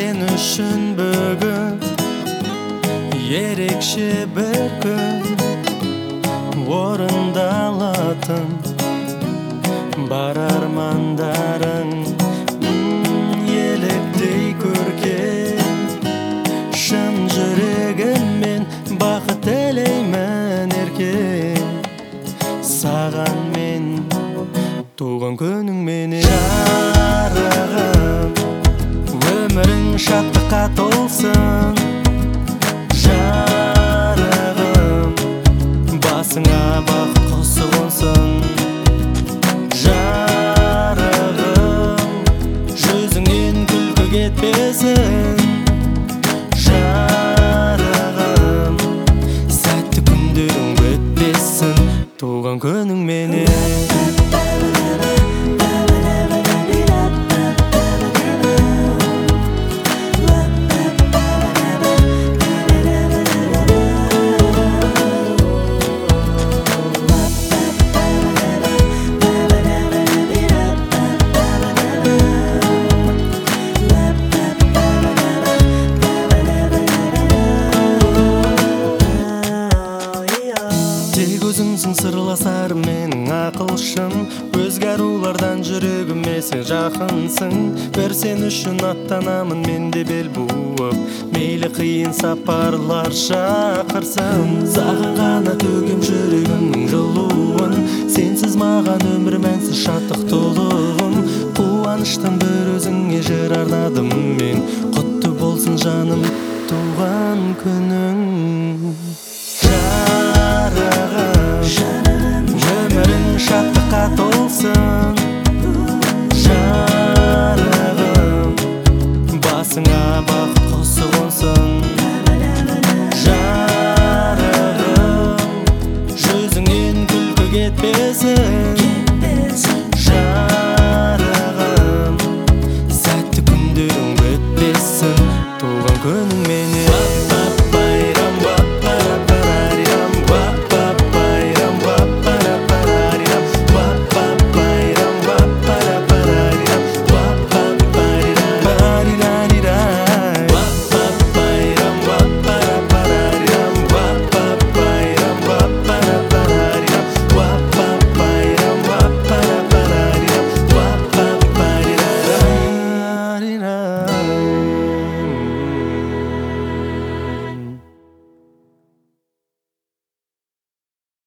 Sen üçün бүгін ерекше бір күн, орындалатын бар армандарың еліктей көркем. Шын жүрегіммен бақыт тілеймін еркем, саған мен туған күніңмен. Жарығым, өмірің шаттыққа толсын. Жарығым, басыңа бақыт құсы қонсын. Жарығым, жүзіңнен күлкі кетпесін. Жарығым, сәтті күндерің өтпесін туған күніңмен. Тек өзіңсің сырласарым менің ақылшым, өзге арулардан жүрегіме сен жақынсың. Бір сен үшін аттанамын мен де бел буып, мейлі қиын сапарлар шақырсын. Саған ғана төгем жүрегімнің жылуын, сенсіз маған өмір мәнсіз шаттық толығым. Қуаныштан бір өзіңе жыр арнадым мен, құтты болсын жаным туған күнің. Жарығым, өмірің шаттыққа толсын. Жарығым, басыңа бақыт құсы қонсын. Жарығым, жүзіңнен күлкі кетпесін.